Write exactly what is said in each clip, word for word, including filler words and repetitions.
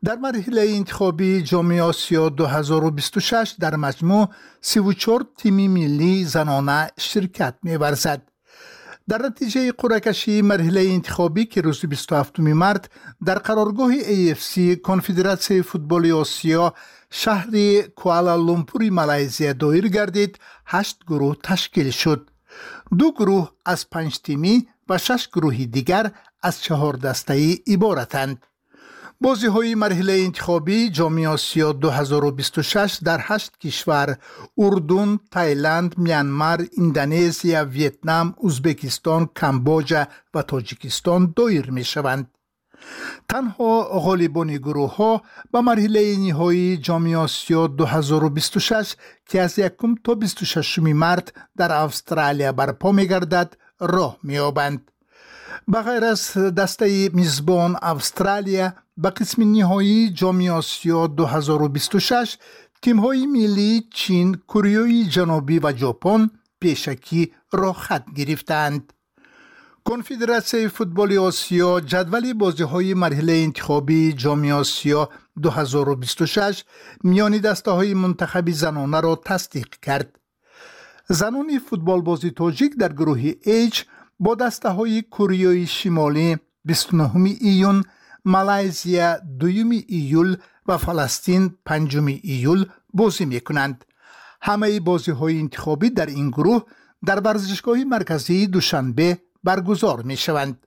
در مرحله انتخابی جام آسیا دو هزار و بیست و شش در مجموع سی و چهار تیم ملی زنانه شرکت می‌ورزد. در نتیجه قرعه کشی مرحله انتخابی که روز بیست و هفتم مارس در قرارگاه ای اف سی کنفدراسیون فوتبال آسیا شهر کوالالامپور مالزی دایر گردید، هشت گروه تشکیل شد. دو گروه از پنج تیمی و شش گروه دیگر از چهار دسته‌ای عبارتند. بازی های مرحله انتخابی جام آسیا دو هزار و بیست و شش در هشت کشور اردن، تایلند، میانمار، اندونزیا، ویتنام، ازبکستان، کامبوجا و تاجیکستان دایر می شوند. تنها غالبان گروه ها به مرحله نهایی جام آسیا دو هزار و بیست و شش که از یکم تا بیست و ششم مارس در استرالیا برپا می گردد راه می یابند. بغیر از دسته میزبان استرالیا، به قسم نهایی جام آسیا دو هزار و بیست و شش تیم‌های ملی چین، کره جنوبی و ژاپن پیشکی راه خط گرفتند. کنفدراسیون فوتبال آسیا جدول بازی‌های مرحله انتخابی جام آسیا دو هزار و بیست و شش میان دسته‌های منتخب زنانه را تصدیق کرد. زنان فوتبال بازی تاجیک در گروه H با دسته‌های کره شمالی بیست و نهم ایون، مالزیا دوم ایول و فلسطین پنجم ایول بازی می‌کنند. همه بازی‌های انتخابی در این گروه در ورزشگاه مرکزی دوشنبه برگزار می‌شوند.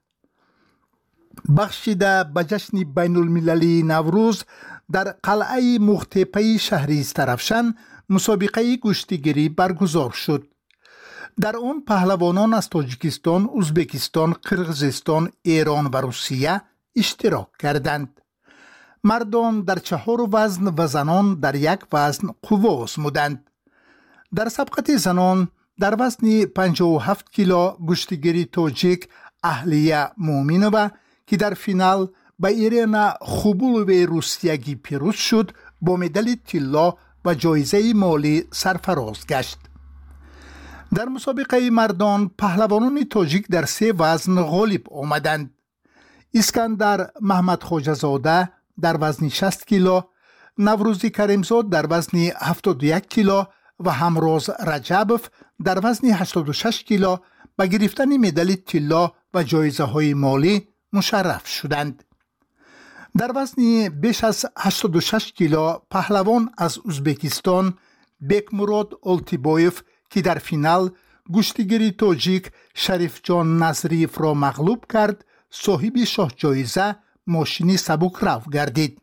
بخشیده به جشن بین المللی نوروز در قلعه مختپه شهری استرافشان مسابقه گشتیگیری برگزار شد. در آن پهلوانان از تاجیکستان، ازبکستان، قرقیزستان، ایران و روسیه اشتراک کردند. مردان در چهار وزن و زنان در یک وزن قوه آزمودند. در سبقت زنان در وزن پنجاه و هفت کیلو گشتیگیری تاجیک اهلیه مومینووا که در فینال به ایرینا خوبولوی روسیگی پیروز شد با مدال طلا و جایزه مالی سرفراز گشت. در مسابقه مردان پهلوانان تاجیک در سه وزن غالب آمدند. اسکندر محمد خواجه‌زاده در وزن شصت کیلو، نوروزی کریمزاد در وزن هفتاد و یک کیلو و همراز رجبوف در وزن هشتاد و شش کیلو به گرفتن مدال طلا و جایزه های مالی مشرف شدند. در وزن بیش از هشتاد و شش کیلو پهلوان از ازبکستان بیکمراد اولتیبایف که در فینال گشتیگیری تاجیک شریف جان نظریف را مغلوب کرد، صاحب شاه جایزه ماشینی سبک رو گردید.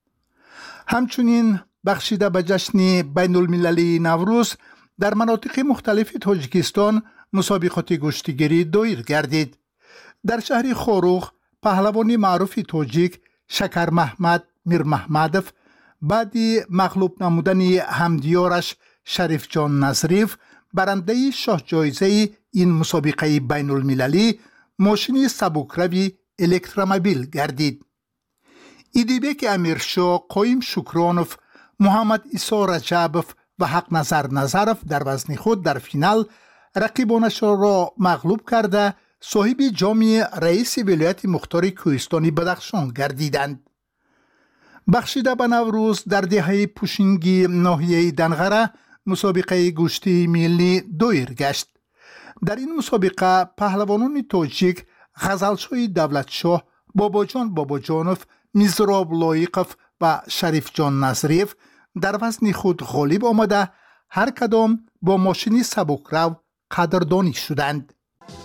همچنین بخشیده به جشن بین المللی نوروز در مناطق مختلف تاجیکستان مسابقات گشتیگیری دایر گردید. در شهر خاروخ پهلوان معروف تاجیک شکر محمد میر محمدوف بعد مغلوب نمودن همدیارش شریف جان نظریف برنده شاه جایزه این مسابقه بین المللی ماشین سبکروی الکترومبیل گردید. ایدیبک امیرشاه، قایم شکرانوف، محمد عیسی رجبوف و حق نظر نظرف در وزن خود در فینال رقیبانش را مغلوب کرده صاحب جام رئیس ولایت مختار کوهستانی بدخشان گردیدند. بخشیده به نوروز در دهه پوشینگی ناحیه دنغره مسابقه گشتی ملی دایر گشت. در این مسابقه پهلوانان تاجیک غزلشاه دولتشاه، باباجان باباجانوف، میزراب لایقوف و شریف جان نظریف در وزن خود غالب آمده هر کدام با ماشینی سبکرو قدردانی شدند.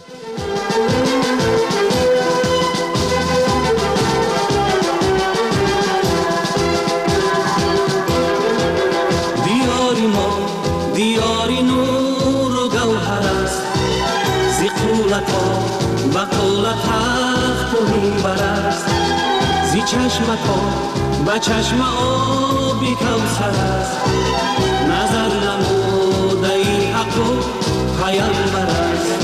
دیاری ما دیاری نور و گوهر است، زی قولت ها بقولت تخت و منبر است، زی چشمت ها به چشم آبی کوثر است، نظر نموده این حق و پیامبر است.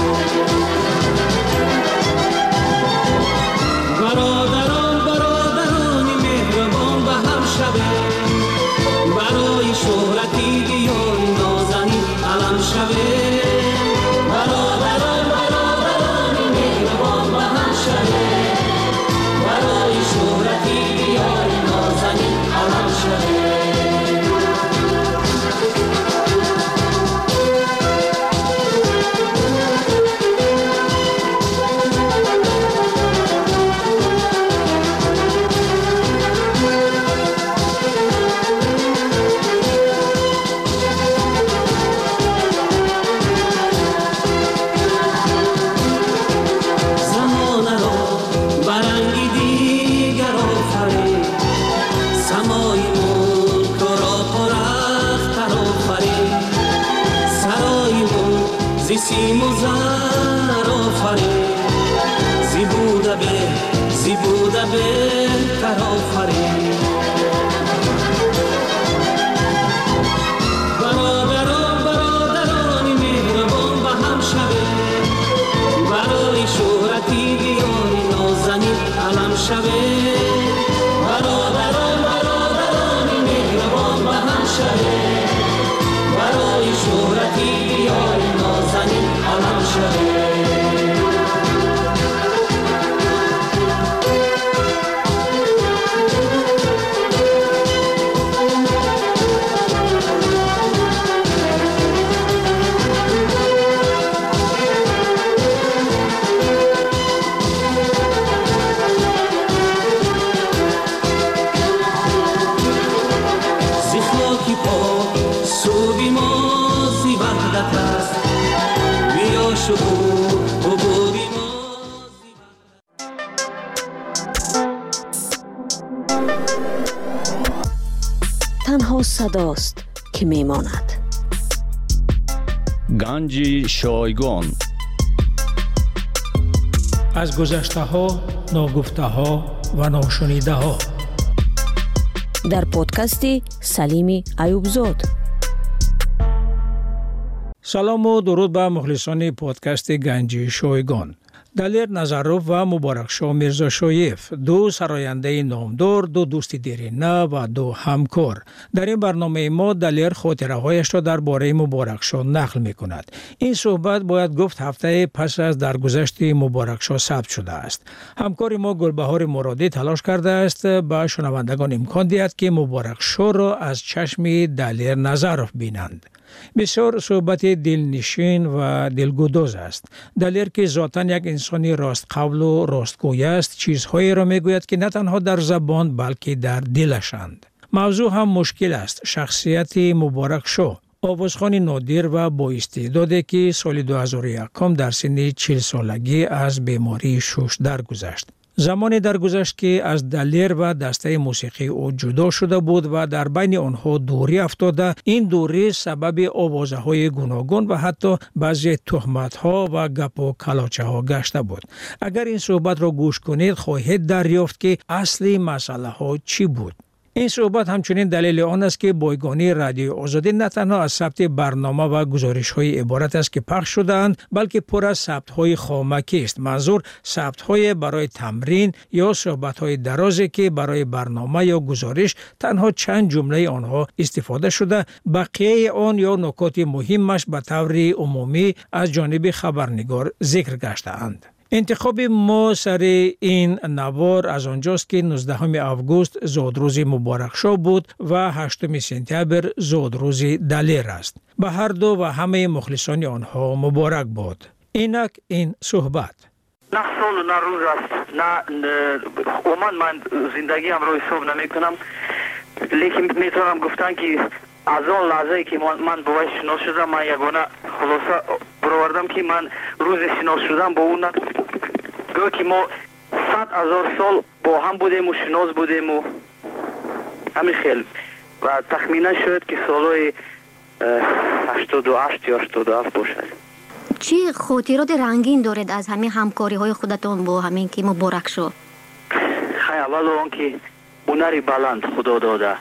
برادران برادران مهربان به هم شوه، برای شهرتی دیار نازنین علم شوه. برادران برادران مهربان به هم شوه، برای شهرتی دیار نازنین برادران برادران مهربان به هم شوید، برای شهرتی دیاری نازنین علم شوید. برادران برادران مهربان به هم شوید، برای شهرتی دیاری نازنین علم شوید. تنها صداست که میماند. گنج شایگان. از گذشته ها، ناگفته ها و ناشنیده ها در پادکستی سلیمی ایوبزاد. سلام و درود به مخلصان پادکست گنج شایگان. دلیر نظروف و مبارکشاه میرزا شایف، دو سراینده نامدار، دو دوست دیرینه و دو همکار. در این برنامه ما دلیر خاطره هایش را درباره مبارکشاه نقل می کند. این صحبت باید گفت هفته پس از درگذشت مبارکشاه ثبت شده است. همکار ما گلبهار مرادی تلاش کرده است به شنوندگان امکان دهد که مبارکشاه را از چشم دلیر نظروف بینند. بسیار صحبت دلنشین و دلگداز است. دلیر که ذاتاً یک انسانی راست قول و راستگوی است، چیزهایی را میگوید که نه تنها در زبان بلکه در دلشند. موضوع هم مشکل است. شخصیت مبارکشاه، آوازخوان نادر و با استعدادی که سال دو هزار و یک در سن چهل سالگی از بیماری شش درگذشت. زمانی درگذشت که از دلیر و دسته موسیقی او جدا شده بود و در بین آنها دوری افتاده. این دوری سبب آوازه های گوناگون و حتی بعضی تهمت ها و گپ و کلاچه ها گشته بود. اگر این صحبت را گوش کنید خواهید دریافت که اصلی مسئله ها چی بود. این صحبت همچنین دلیل آن است که بایگانی رادیو آزادی نه تنها از ثبت برنامه و گزارش های عبارت است که پخش شده‌اند، بلکه پر از ثبت های خامکی است. منظور ثبت های برای تمرین یا صحبت های درازی که برای برنامه یا گزارش تنها چند جمله آنها استفاده شده، بقیه آن یا نکات مهمش به طور عمومی از جانب خبرنگار ذکر گشته‌اند. انتخاب ما سر این نوار از آنجاست که نوزدهم آگوست زادروز مبارکشاه بود و هشتم سپتامبر زادروز دلیر است. به هر دو و همه مخلصان آنها مبارک باد. اینک این صحبت. نه سال و نه روز است، نه عموما من زندگی هم رو حساب نمی کنم، لیکن میتونم گفتن که از آن لحظه که من با وی شناس شدم، من یگانه خلاصه برآوردم که من روز شناس شدم با اون گویا که ما صد هزار سال با هم بودیم و شناس بودیم و همین خیلی و تخمینا شد که سالهای هشتاد و هشت یا هشتاد و هفت باشد. چی خاطرات رنگین دارید از همین همکاری های خودتون با همین که مبارکشاه؟ خیلی اول آن که هنری بلند خدا داده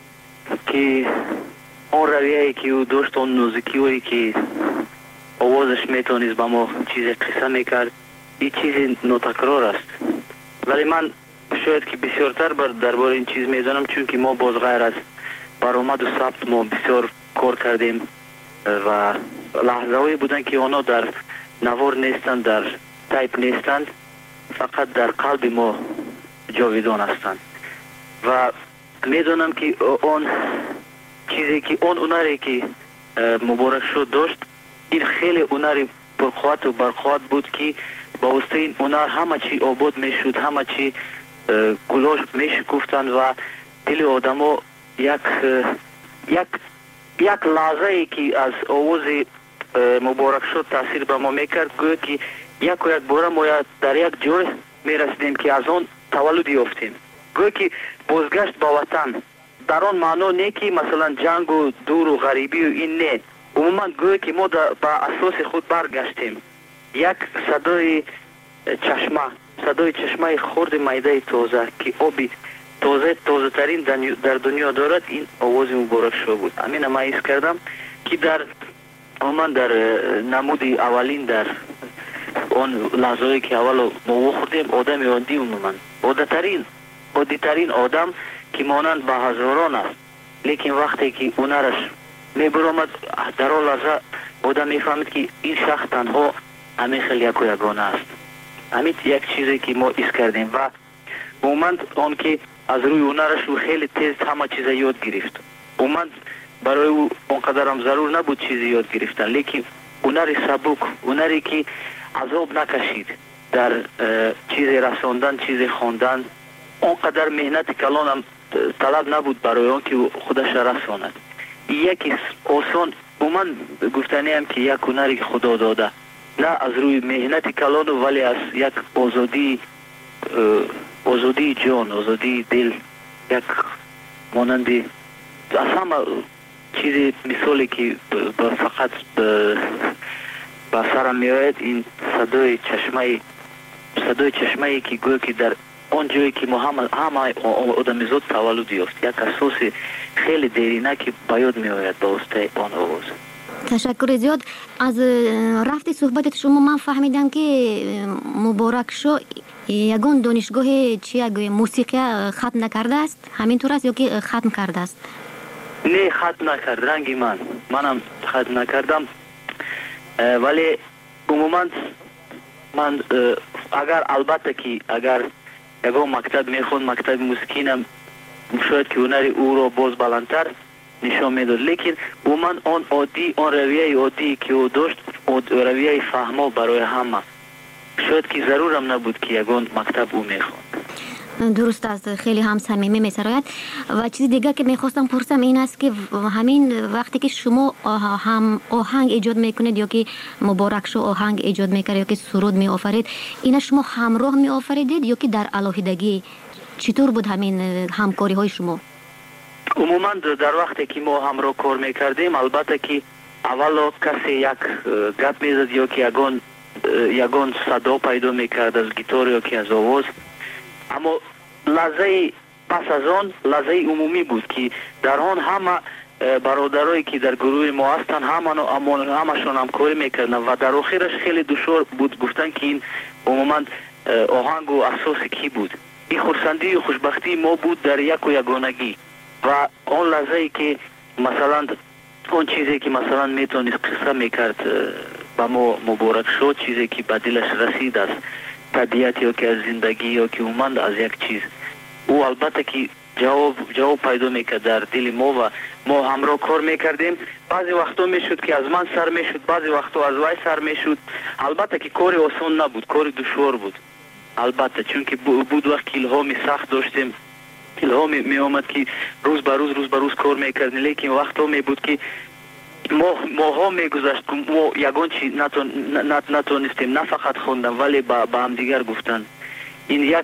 که آن رویه‌ای که او داشت، آن نوزیکی‌هایی که آوازش میتونست با ما چیز قصه میکرد، این چیز ناتکرار است. ولی من شاید که بسیارتر بر درباره این چیز میدانم، چون که ما باز غیر از برآمد و ثبت ما بسیار کار کردیم و لحظه‌هایی بودن که آنها در نوار نیستند، در تایپ نیستند، فقط در قلب ما جاویدان هستند. و میدونم که آن چیزی که آن هنری که مبارکشاه داشت، این خیلی هنری پرقوت و برقوت بود که با واسطه این هنر همه چی آباد میشد، همه چی گلاش میشکفتند و دل آدما یک یک یک لحظه ای که از آواز مبارکشاه تاثیر به ما میکرد، گویا که یک و یک باره ما در یک جای میرسیدیم که از آن تولد یافتیم. گویا که بازگشت با وطن در آن معنا نه که مثلا جنگ و دور و غریبی و این نه، عموما گویا که ما با اساس خود برگشتیم. یک صدای چشمه، صدای چشمه خورد میده تازه که آبی تازه تازه ترین در دنیا دارد این آواز مبارک شو بود. همین ما ایست کردم که در من در نمودی اولین در اون لحظه‌ای که اول ما خوردیم آدم عادی عموما عادترین عادیترین آدم که مانند به هزاران است، لیکن وقتی که اونرش میبرامد در آن لحظه آدم میفهمید که این شخص تنها همین خیلی یک و یگانه است. همین یک چیزی که ما ایست کردیم و عموما آن که از روی اونرش او خیلی تیز همه چیز یاد گرفت. عموما برای او اونقدر هم ضرور نبود چیزی یاد گرفتن، لیکن هنری سبک، هنری که عذاب نکشید در چیز رساندن، چیز خواندن، اونقدر مهنت کلان هم طلب نبود برای آن که خودش رساند. یکی آسان عموما گفتنی هم که یک هنری که خدا داده، نه از روی مهنت کلان ولی از یک آزادی آزادی جان، آزادی دل، یک مانندی از همه چیزی مثالی که فقط به سرم میآید این صدای چشمه صدای چشمه که گویا که در آن جایی که ما همه همه آدمیزاد تولد یافت، یک اساس خیلی دیرینه که به یاد میآید به واسطه آن آواز. تشکر زیاد. از رفت صحبت شما من فهمیدم که مبارک شو یگان دانشگاه چی موسیقی ختم نکرده است، همینطور است یا که ختم کرده است؟ نه ختم نکرد رنگی من منم ختم نکردم، ولی عموما من اگر البته که اگر یگان مکتب میخوند مکتب موسیقینم شاید که هنری او را باز بلندتر نشان میداد، لیکن عموما آن عادی آن رویه عادی که او داشت رویه فهما برای همه، شاید که ضرورم نبود که یگان مکتب او میخوند. درست است، خیلی هم صمیمی می‌سراید. و چیز دیگه که میخواستم پرسم این است که همین وقتی که شما هم آهنگ ایجاد میکنید یا که مبارک شو آهنگ ایجاد میکرد یا که سرود میآفرید، اینا شما همراه میآفریدید یا که در علاهیدگی؟ چطور بود همین همکاری های شما؟ عموما در وقتی که ما همراه کار میکردیم البته که اولا کسی یک گپ میزد یا که یگان یگان صدا پیدا میکرد از گیتار یا که از آواز، اما لحظه پس از آن لحظه عمومی بود که در آن همه برادرایی که در گروه ما هستن همه همشون همکاری میکردن و در آخرش خیلی دشوار بود گفتن که این عموما آهنگ و اساس کی بود. این خرسندی و خوشبختی ما بود در یک و یگانگی و آن لحظه که مثلا اون چیزی که مثلا میتونست قصه میکرد با ما مبارک شد، چیزی که به دلش رسید است طبیعت یا که از زندگی یا که اومد از یک چیز، او البته که جواب جواب پیدا میکرد در دل ما و ما همراه کار میکردیم. بعضی وقتا میشد که از من سر میشد، بعضی وقتا از وای سر میشد. البته که کار آسان نبود، کار دشوار بود البته، چون که بود وقت که الهامی سخت داشتیم، الهامی می آمد که روز به روز روز به روز کار میکردیم، لیکن وقتا می بود که ما ماها میگذشت که ما یگان چی نتون نتونستیم نه فقط خوندن ولی با با هم دیگر گفتن. این یک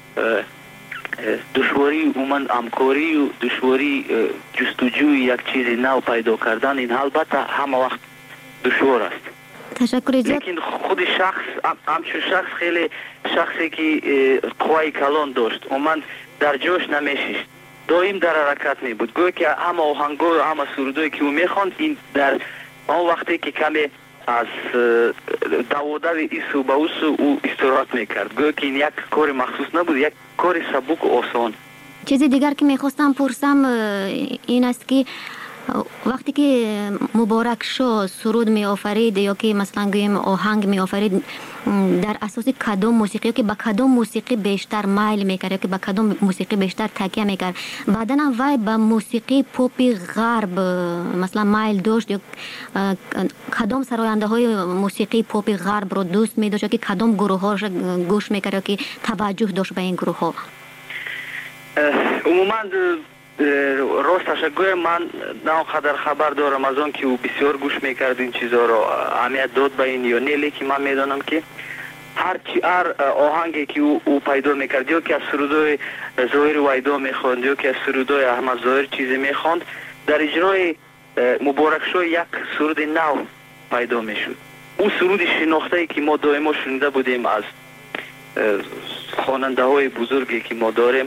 دشواری اومن همکاری و دشواری جستجوی یک چیز نو پیدا کردن، این البته همه وقت دشوار است. تشکر زیاد. لیکن خود شخص همچون شخص خیلی شخصی که قوای کلان داشت، اومن در جوش نمیشیش، دائم در حرکت می بود، گویا که همه آهنگا و همه سرودایی که او میخواند این در آن وقتی که کمی از دوادو ایسو به اوسو او استراحت میکرد، گویا که این یک کار مخصوص نبود، یک کار سبک و آسان. چیزی دیگر که میخواستم پرسم این است که وقتی که مبارک شو سرود می آفرید یا که مثلا گویم آهنگ می آفرید، در اساس کدام موسیقی که با کدام موسیقی بیشتر مایل میکرد یا که با کدام موسیقی بیشتر تکیه میکرد؟ بعدن هم وای با موسیقی پاپ غرب مثلا مایل داشت یا کدام سراینده های موسیقی پاپ غرب رو دوست می داشت یا که کدام گروه هاش گوش میکرد یا که توجه داشت به این گروه ها؟ عموما راستش گویم من نه قدر خبر دارم از اون که او بسیار گوش میکرد این چیزها رو اهمیت داد به این یا نه، لیکن من میدانم که هر چی هر آهنگی که او, او پیدا میکرد یا که از سرودای ظاهر وایدا میخواند یا که از سرودای احمد ظاهر چیزی میخواند، در اجرای مبارک شو یک سرود نو پیدا میشد. اون سرود شناخته‌ای که ما دائما شنیده بودیم از خواننده های بزرگی که ما داریم،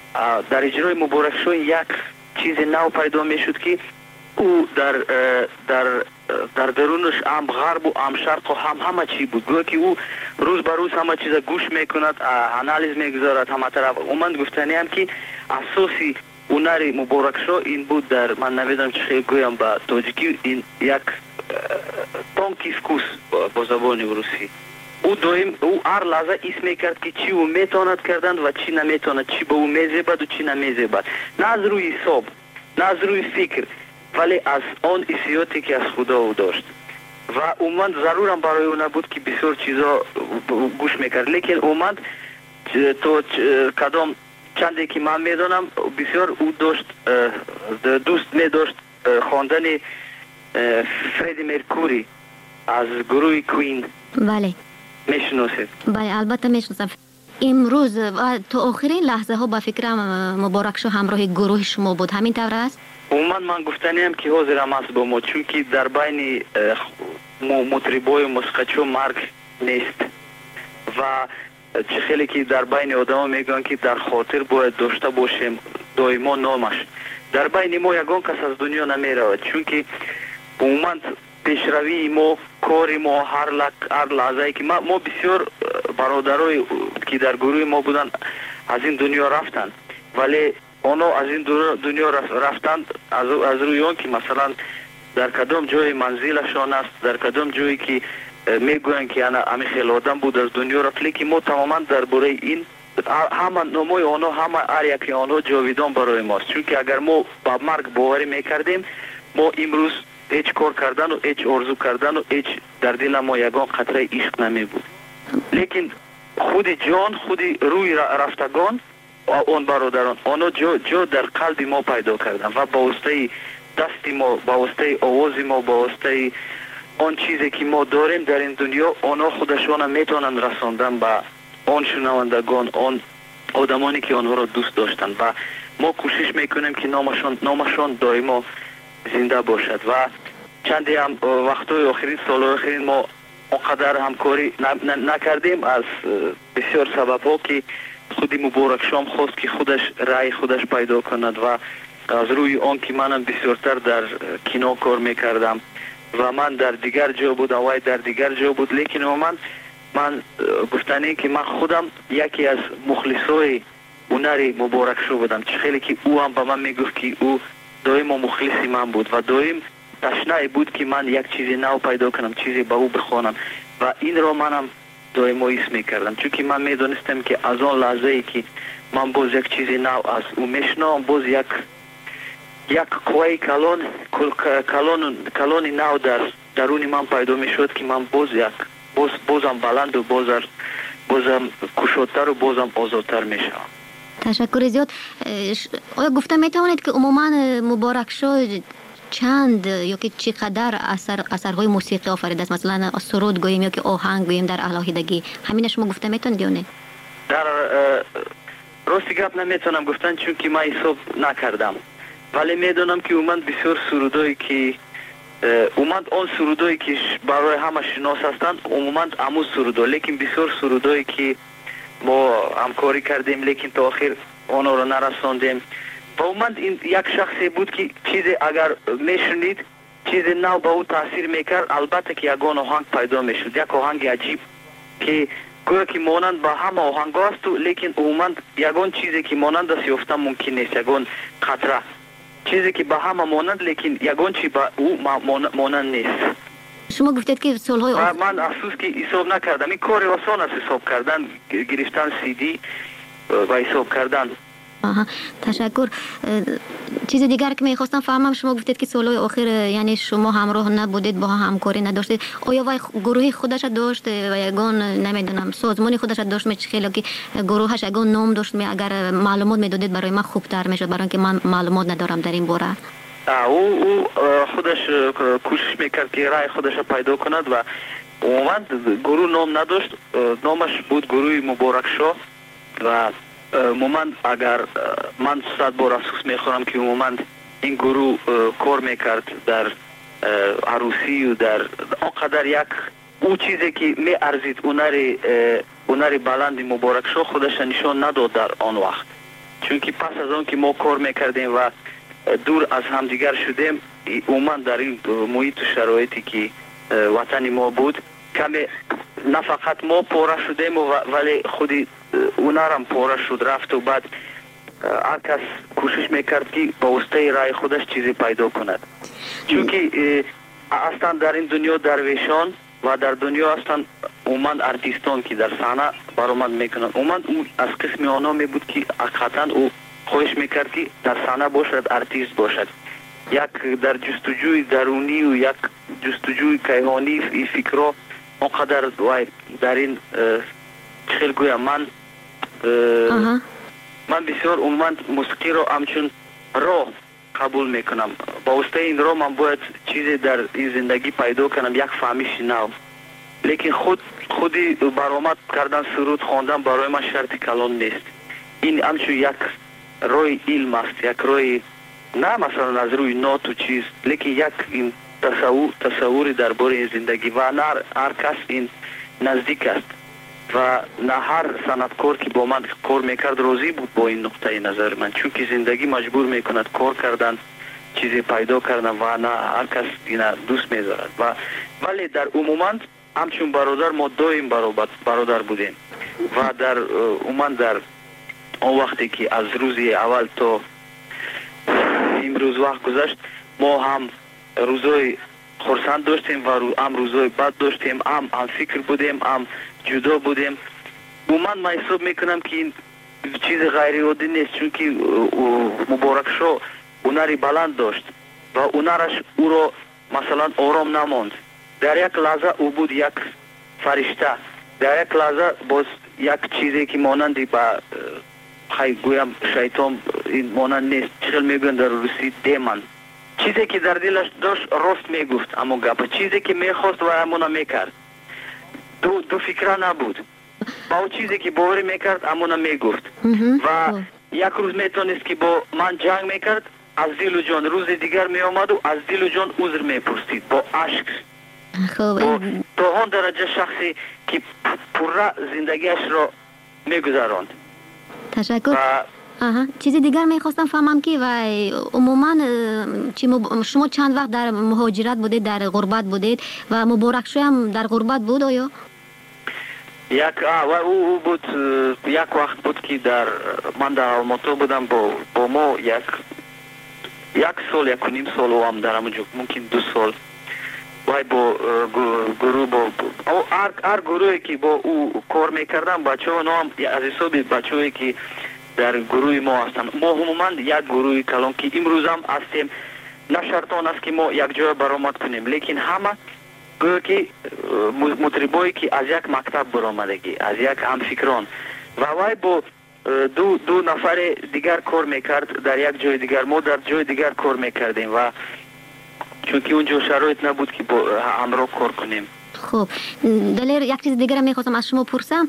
در اجرای مبارک شو یک چیز نو پیدا میشد که او در در در درونش هم غرب و هم شرق و هم همه چی بود. گویا که او روز به روز همه چیز گوش میکند، انالیز میگذارد همه طرف. من گفتنی هم که اساسی هنر مبارک شو این بود. در من نمیدونم چه خیلی گویم با تاجیکی، این یک تانکیسکوس با زبان روسی. او دویم او هر لحظه ایس میکرد که چی او میتواند کردن و چی نمیتواند، چی به او میزیبد و چی نمیزیبد، نه از روی حساب نه از روی فکر، ولی از آن حسیاتی که از خدا او داشت. و اومد ضرورم برای او نبود که بسیار چیزا گوش میکرد، لیکن اومد تو کدام چندی که من میدونم بسیار او داشت دوست میداشت خواندن فردی مرکوری از گروه کوین. بله میشناسید؟ بله البته میشناسم. امروز و تا آخرین لحظه ها با فکرم مبارک شو همراه گروه شما بود، همین طور است؟ عموما من گفتنیم که حاضرم است با ما، چون که در بین مطربای موسیقیچو مرگ نیست و چه خیلی که در بین آدم میگن که در خاطر باید داشته باشیم دائما نامش. در بین ما یگان کس از دنیا نمیرود، چون که عموما پیشروی ما، کاری ما، هر لک هر لحظه که ما, ما بسیار برادرای که در گروه ما بودن از این دنیا رفتن، ولی اونا از این دنیا رفتن از, از روی اون که مثلا در کدام جای منزلشان است، در کدام جایی که میگوین که انا همه خیلی آدم بود از دنیا رفت، لیکن ما تماما در باره این همه نمای آنها، همه هر یکی آنها جاویدان برای ماست. چون که اگر ما با مرگ باوری میکردیم، ما امروز هیچ کار کردن و هیچ آرزو کردن و هیچ در دل ما یگان قطره عشق نمی بود. لیکن خود جان، خود روی رفتگان اون برادران آنها جا, جا در قلب ما پیدا کردن و با واسطه دست ما، با واسطه آواز ما، با واسطه آن چیزی که ما داریم در این دنیا، آنها خودشان میتونن رساندن به آن شنوندگان، آن آدمانی که آنها را دوست داشتن و ما کوشش میکنیم که نامشان نامشان دائما زنده باشد. و چندی هم وقتای آخرین سال آخرین ما اونقدر همکاری نکردیم از بسیار سبب ها که خودی مبارک شام خواست که خودش رای خودش پیدا کند و از روی آن که منم بسیارتر در کینو کار میکردم و من در دیگر جا بود، وای در دیگر جا بود، لیکن من من گفتنی که من خودم یکی از مخلصای هنر مبارک شو بودم. چه خیلی که او هم به من میگفت که او دائم مخلصی من بود و دائم تشنه بود که من یک چیزی نو پیدا کنم، چیزی به او بخوانم و این را منم دائم ایس میکردم، چون که من میدونستم که از آن لحظه ای که من باز یک چیزی نو از او میشنم، باز یک یک قوی کلان کلان کلان نو در درون من پیدا میشد که من باز یک باز بازم بلند و بازم بازم کشادتر و بازم آزادتر میشم. تشکر زیاد. آیا گفته میتوانید که عموما مبارک شو چند یا که چقدر اثر اثرهای موسیقی آفریده است؟ مثلا سرود گوییم یا که آهنگ گوییم در الهیدگی، همین شما گفته میتونید یا نه؟ در راستی گپ نمیتونم گفتن، چون که من حساب نکردم، ولی میدونم که اومد بسیار سرودایی که اومد آن سرودایی که برای همه شناس هستند اومد امو سرودا، لیکن بسیار سرودایی که ما همکاری کردیم لیکن تا آخر آنها رو نرساندیم. و اومد این یک شخصی بود که چیزی اگر میشنید چیزی نو به او تاثیر میکرد، البته که یگان آهنگ پیدا میشد، یک آهنگ عجیب که گویا که مانند با همه آهنگ است، لیکن اومد یگان چیزی که مانند است یافتن ممکن نیست، یگان قطره چیزی که با همه مانند لیکن یگان چی با او مانند نیست. شما گفتید که سالهای آخر من افسوس که حساب نکردم. این کار آسان است حساب کردن، گرفتن سی دی و حساب کردن. آها تشکر. چیز دیگر که میخواستم فهمم، شما گفتید که سالهای آخر یعنی شما همراه نبودید، با همکاری نداشتید. آیا وای گروهی خودش داشت و یگان نمیدونم سازمانی خودش داشت؟ می خیلی که گروهش یگان نام داشت، می اگر معلومات میدادید برای من خوبتر میشد، برای اینکه من معلومات ندارم در این باره. او او خودش کوشش میکرد که رای خودش پیدا کند و اومد گروه نام نداشت، نامش بود گروه مبارک شو و مومند اگر من صد بار افسوس میخورم که مومند این گروه کار میکرد در عروسی و در آنقدر یک او چیزی که می ارزید هنر هنر بلند مبارک شو خودش نشان نداد در آن وقت. چونکی پس از اون که ما کار میکردیم و دور از همدیگر شدیم، عموما در این محیط و شرایطی که وطن ما بود کمی نه فقط ما پاره شدیم ولی خودی اونا هم پاره شد رفت و بعد هر کس کوشش میکرد که با واسطه رای خودش چیزی پیدا کند. چونکه اصلا در این دنیا درویشان و در دنیا اصلا عموما ارتیستان که در صحنه برآمد میکنند، عموما از قسم آنها می بود که حقیقتا او خواهش میکرد که در صحنه باشد، ارتیست باشد. یک در جستجوی درونی و یک جستجوی کیهانی ای فکرها اونقدر در این خیلی گویم من من بسیار عموما موسیقی رو همچون راه قبول میکنم. با واسطه این راه من باید چیزی در این زندگی پیدا کنم، یک فهمیش نو. لیکن خود خودی برآمد کردن، سرود خواندن برای من شرط کلان نیست. این همچون یک روی علم است، یک روی نه مثلا از روی نوت و چیز، لیکن یک این تصور تصوری درباره این زندگی و نه هر کس این نزدیک است و نه هر صنعتکار که با من کار میکرد راضی بود با این نقطه نظر من، چون که زندگی مجبور میکند کار کردن، چیزی پیدا کردن و نه هر کس اینا دوست میذارد. و ولی در عموما همچون برادر ما دویم برادر بودیم و در عموما در اون وقتی که از روزی اول تا امروز وقت گذشت ما هم روزای خرسند داشتیم و هم روزای بد داشتیم، هم هم فکر بودیم، هم جدا بودیم. عموما من حساب میکنم که این چیز غیر عادی نیست، چون که مبارک شو هنری بلند داشت و هنرش او را مثلا آرام نماند. در یک لحظه او بود یک فرشته، در یک لحظه باز یک چیزی که مانندی با خیلی گویم شیطان این مانند نیست، چخل میگن در روسی دیمن، چیزی که در دلش داشت راست میگفت، اما گپ چیزی که میخواست و امونا میکرد، دو دو فکره نبود. با اون چیزی که باوری میکرد امونا میگفت و یک روز میتونست که با من جنگ میکرد، از دل و جان روز دیگر میآمد و از دل و جان عذر میپرسید با عشق. با تا آن درجه شخصی که پره زندگیش را میگذراند. تشکر. آها. چیزی دیگر میخواستم فهمم که و عموما شما چند وقت در مهاجرت بودید، در غربت بودید و مبارک شو هم در غربت بود آیا؟ یک و او بود یک وقت بود که در من در آلماتا بودم با با ما یک یک سال یک و نیم سال او هم در همونجا ممکن دو سال وای با گروه با هر هر گروهی که با او کار میکردم بچه ها هم از حساب بچه هایی که در گروه ما هستن. ما عموما یک گروه کلام که امروز هم هستیم، نه شرطان است که ما یک جای برآمد کنیم، لیکن همه گویا که مطربایی که از یک مکتب برآمدگی، از یک همفکران و وای با دو دو نفر دیگر کار میکرد در یک جای دیگر، ما در جای دیگر کار میکردیم و چون که اونجا شرایط نبود که با همراه کار کنیم. خب دلیر یک چیز دیگر میخواستم از شما پرسم،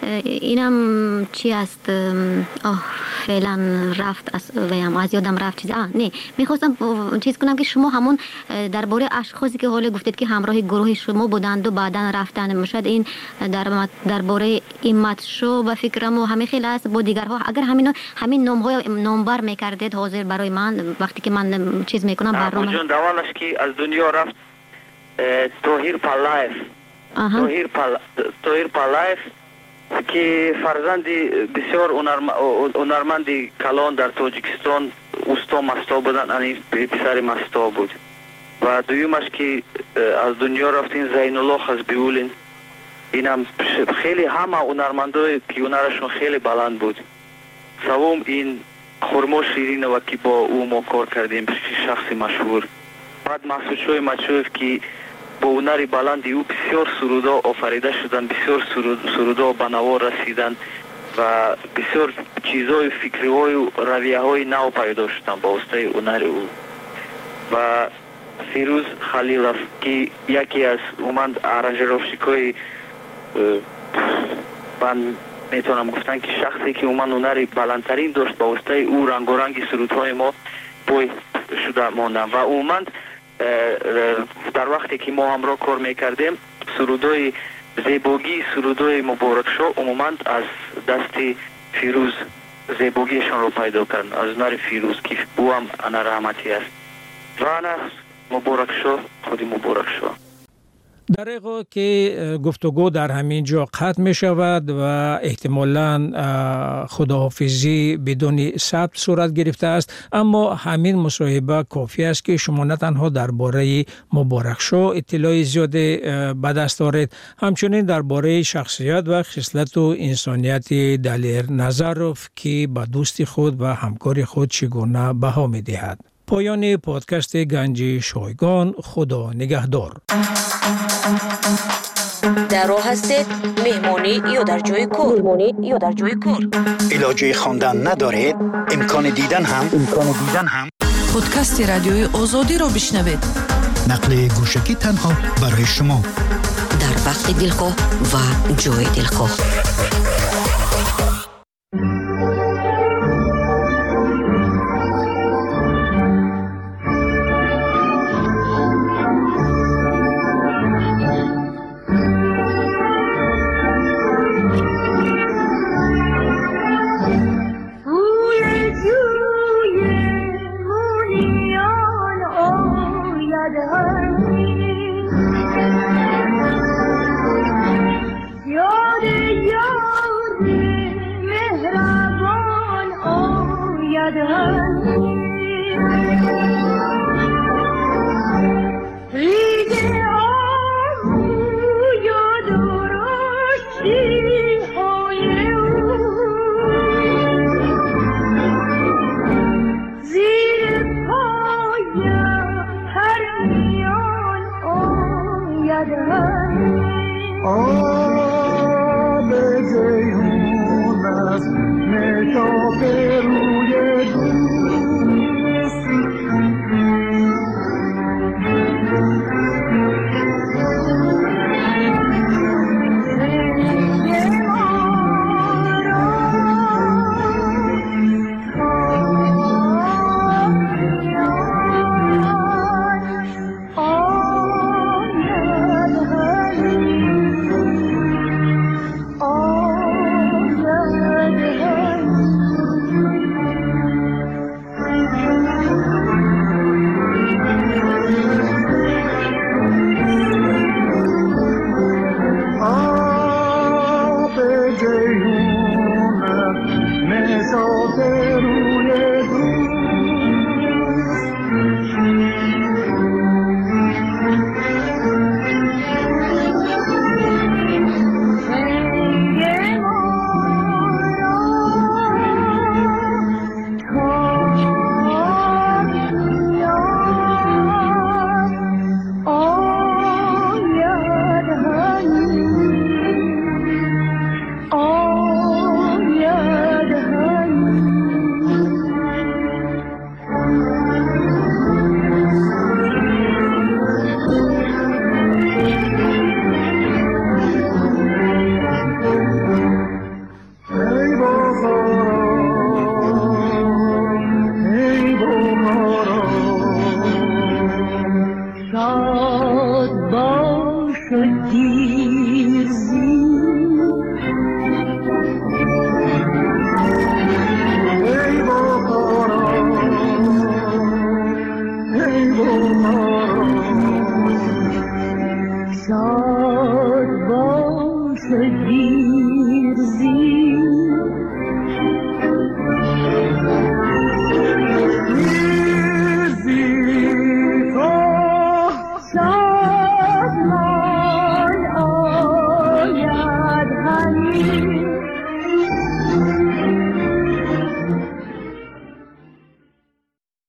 اینم چی است؟ آه فعلا رفت از ویم از یادم رفت چیز. آه نه میخواستم چیز کنم که شما همون درباره اشخاصی که حالا گفتید که همراه گروه شما بودند و بعدا رفتن، مشد این در درباره ایمت شو و فکرم و همه خیلی است با دیگرها، اگر همین همین نام های نامبر میکردید حاضر برای من وقتی که من چیز میکنم برنامه جون دوالش که از دنیا رفت توهیر پالایف توهیر پال توهیر پالایف که فرزندی بسیار هنرمندی کلان در تاجیکستان استا مستا بودن، یعنی پسر مستا بود و دویمش که از دنیا رفتین زین الله خزبیولین، اینم خیلی همه هنرمندای که هنرشون خیلی بلند بود. سوم این خرما شیرین و که با او ما کار کردیم، شخصی مشهور. بعد محسود شوی مچوف که با هنری بلندی او بسیار سرودا آفریده شدن، بسیار سرودا به نوا رسیدن و بسیار چیزهای فکری های و رویه های نو پیدا شدن با واسطه هنر او. و فیروز خلیلوف که یکی از اومد ارنجروفشیکای من میتونم گفتن که شخصی که اومد هنری بلندترین داشت، با واسطه او رنگ و رنگ سرودهای ما پای شده ماندن و اومد در وقتی که ما همراه کار میکردیم سرودای زیباگی، سرودای مبارک شو عموما از دست فیروز زیباییشان رو پیدا کردن از نار فیروز که او هم انا رحمتی است و انا مبارک شو خودی مبارک شو. در حقیقت که گفتگو در همین جا قطع می شود و احتمالاً خداحافظی بدون ثبت صورت گرفته است، اما همین مصاحبه کافی است که شما نه تنها درباره مبارک شو اطلاع زیاد به دست آورید، همچنین درباره شخصیت و خصلت و انسانیت دلیر نظروف که به دوست خود و همکار خود چگونه بها می دهد. پایان پادکست گنج شایگان. خدا نگهدار. در راه هستید مهمانی یا در جای کار؟ مهمانی یا در جای کار؟ علاجه خواندن ندارید؟ امکان دیدن هم امکان دیدن هم پادکست رادیوی آزادی را بشنوید. نقل گوشکی تنها برای شما در وقت دلخواه و جای دلخواه. مهربان آید همی